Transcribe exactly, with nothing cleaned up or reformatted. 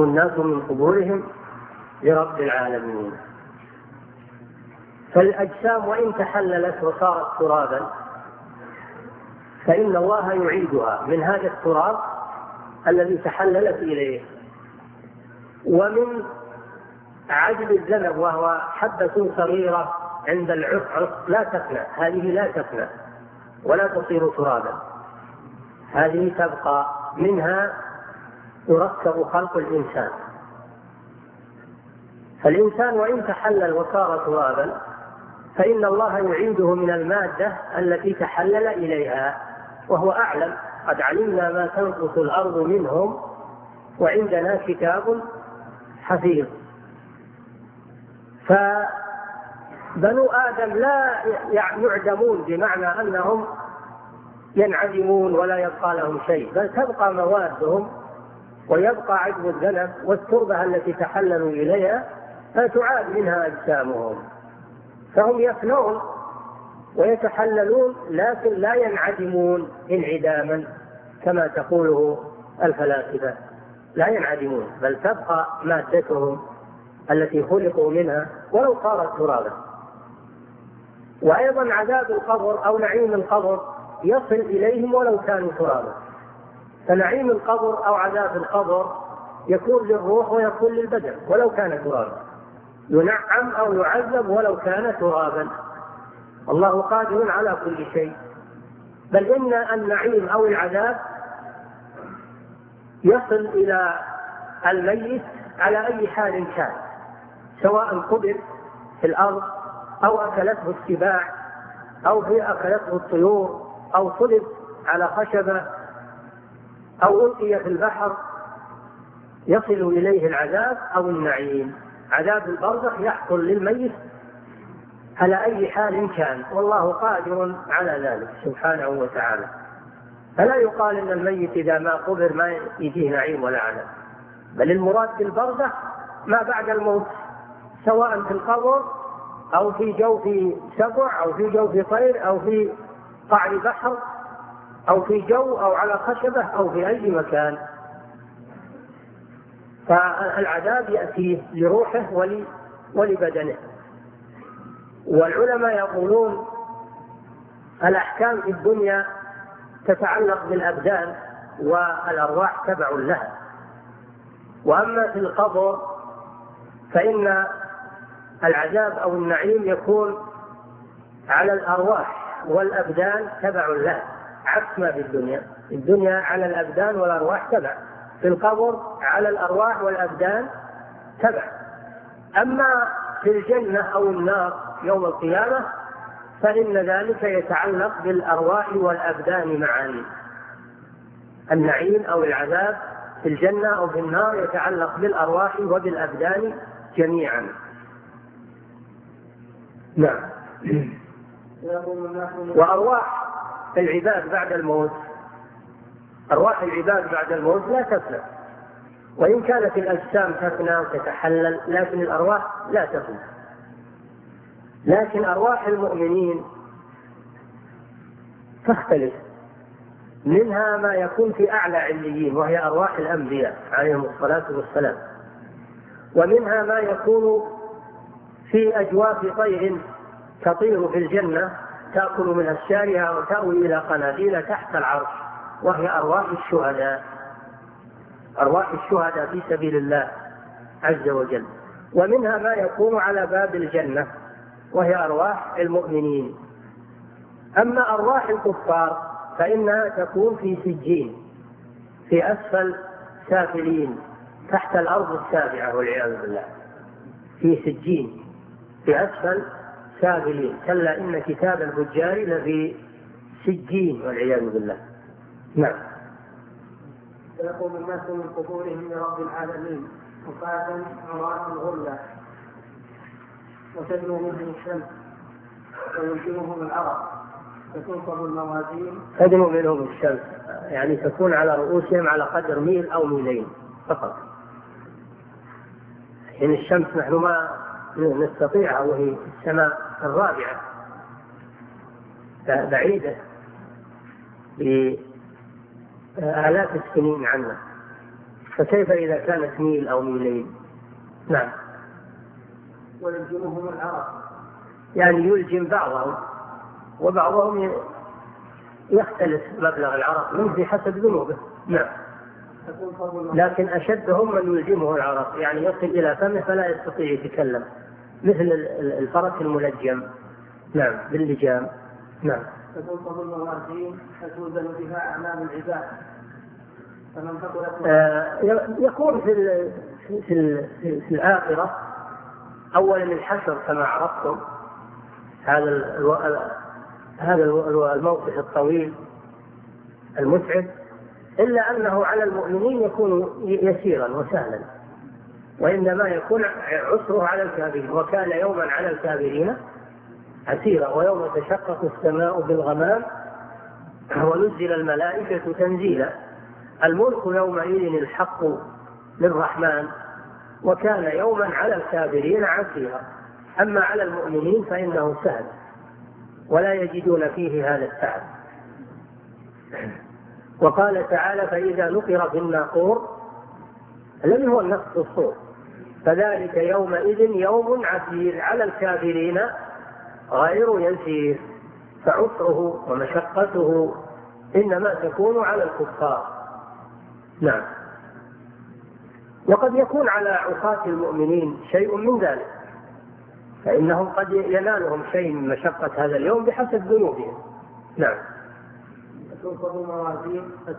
يقوم الناس من قبورهم لرب العالمين. فالأجسام وإن تحللت وصارت ترابا فإن الله يعيدها من هذا التراب الذي تحللت إليه. ومن عجل الذنب وهو حبة صغيرة عند العفعف لا تفنى، هذه لا تفنى ولا تصير ترابا، هذه تبقى، منها يركب خلق الإنسان. فالإنسان وإن تحلل وصار ترابا فإن الله يعيده من المادة التي تحلل إليها، وهو أعلم، قد علمنا ما تنقص الأرض منهم وعندنا كتاب حفيظ. فبنو آدم لا يعدمون بمعنى أنهم ينعدمون ولا يبقى لهم شيء، بل تبقى موادهم ويبقى عجب الذنب والتربة التي تحللوا إليها فتعاد منها أجسامهم، فهم يفنون ويتحللون لكن لا ينعدمون انعداما كما تقوله الفلاسفة، لا ينعدمون بل تبقى مادتهم التي خلقوا منها ولو صارت ترابا. وأيضا عذاب القبر أو نعيم القبر يصل إليهم ولو كانوا ترابا، فنعيم القبر أو عذاب القبر يكون للروح ويكون للبدن ولو كان ترابا، ينعم أو يعذب ولو كان ترابا. الله قادر على كل شيء، بل إن النعيم أو العذاب يصل إلى الميت على أي حال كان، سواء قبر في الأرض أو أكلته السباع أو في أكلته الطيور أو صلب على خشبة أو ألقي في البحر، يصل إليه العذاب أو النعيم. عذاب البرزخ يحصل للميت على أي حال كان، والله قادر على ذلك سبحانه وتعالى. فلا يقال إن الميت إذا ما قبر ما يجيه نعيم ولا عذاب، بل المراد بالبرزخ ما بعد الموت، سواء في القبر أو في جوف سبع أو في جوف طير أو في قعر بحر أو في جو أو على خشبة أو في أي مكان. فالعذاب يأتي لروحه ولبدنه. والعلماء يقولون الأحكام في الدنيا تتعلق بالأبدان والأرواح تبع لها، وأما في القبر فإن العذاب أو النعيم يكون على الأرواح والأبدان تبع لها، عكس ما في الدنيا. الدنيا على الأبدان والأرواح تبع، في القبر على الأرواح والأبدان تبع. أما في الجنة أو النار يوم القيامة فإن ذلك يتعلق بالأرواح والأبدان معا. النعيم أو العذاب في الجنة أو في النار يتعلق بالأرواح وبالأبدان جميعا. نعم. وأرواح العباد بعد الموت، أرواح العباد بعد الموت لا تفنى، وإن كانت الأجسام تفنى وتتحلل لكن الأرواح لا تفنى. لكن أرواح المؤمنين تختلف، منها ما يكون في أعلى عليين وهي أرواح الأنبياء عليهم الصلاة والسلام، ومنها ما يكون في أجواف طير تطير في الجنة تأكل من أشجارها وتأوي إلى قناديل تحت العرش، وهي أرواح الشهداء، أرواح الشهداء في سبيل الله عز وجل. ومنها ما يكون على باب الجنة وهي أرواح المؤمنين. أما أرواح الكفار فإنها تكون في سجين، في أسفل سافلين تحت الأرض السابعة والعياذ بالله، في سجين في أسفل سافلين. كلا إن كتاب الفجار لفي سجين والعياذ بالله. نعم. فيقوم الناس من قبورهم لرب العالمين وفاة عراة غرلا، وتدنو منهم الشمس ويمكنهم العرق، فتنصب الموازين. تدنو منهم الشمس يعني تكون على رؤوسهم على قدر ميل أو ميلين فقط. إن الشمس نحن ما نستطيعها وهي السماء الرابعة بعيدة بآلاف السنين عنا، فكيف إذا كانت ميل أو ميلين؟ نعم. ويلزمهم العرق، يعني يلجم بعضهم، وبعضهم يختلف مبلغ العرق منه بحسب ذنوبه. نعم. لكن أشدهم من يلجمه العرق، يعني يصل إلى فمه فلا يستطيع يتكلم، مثل الفرس الملجم. نعم، باللجام. نعم. فتنصب الموازين فتوزن بها أعمال العباد. آه يكون في ال في ال في الآخرة أولا الحشر كما عرفتم، هذا الو... هذا الموقف الطويل المتعب، إلا أنه على المؤمنين يكون يسيرا وسهلا، وإنما يكون عسره على الكافرين، وكان يوما على الكافرين عسيرا. ويوم تشقق السماء بالغمام ونزل الملائكة تنزيلا. الملك يومئذ الحق للرحمن، وكان يوما على الكافرين عسيرا. أما على المؤمنين فإنه سهل ولا يجدون فيه هذا التعب. وقال تعالى: فإذا نقر في الناقور، الذي هو النفخ في الصور، فذلك يومئذ يوم عسير على الكافرين غير يسير. فعسره ومشقته إنما تكون على الكفار. نعم. وقد يكون على عصاة المؤمنين شيء من ذلك، فإنهم قد ينالهم شيء من مشقة هذا اليوم بحسب ذنوبهم. نعم.